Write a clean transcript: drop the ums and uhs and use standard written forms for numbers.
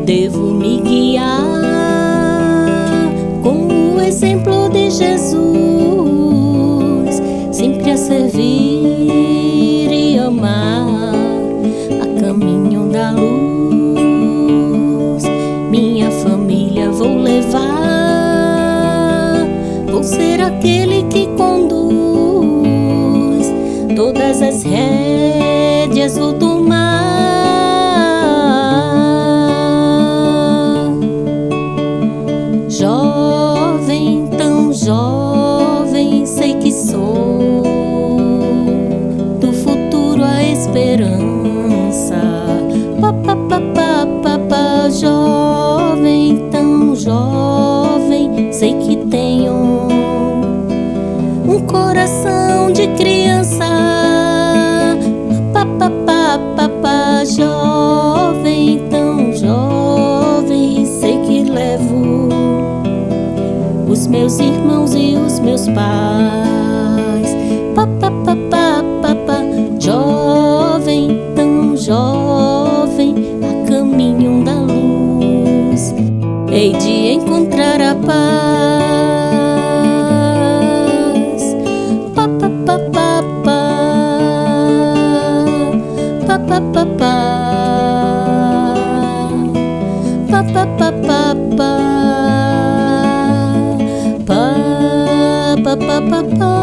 Devo me guiar com o exemplo de Jesus, sempre a servir e amar, a caminho da luz. Minha família vou levar, vou ser aquele que conduz, todas as rédeas vou tomar. Jovem, tão jovem, sei que sou do futuro a esperança. Jovem, tão jovem, sei que tenho um coração de criança. Jovem, tão jovem, sei que levo os meus irmãos e os meus pais. Jovem, tão jovem, a caminho da luz, hei de encontrar a paz. Pa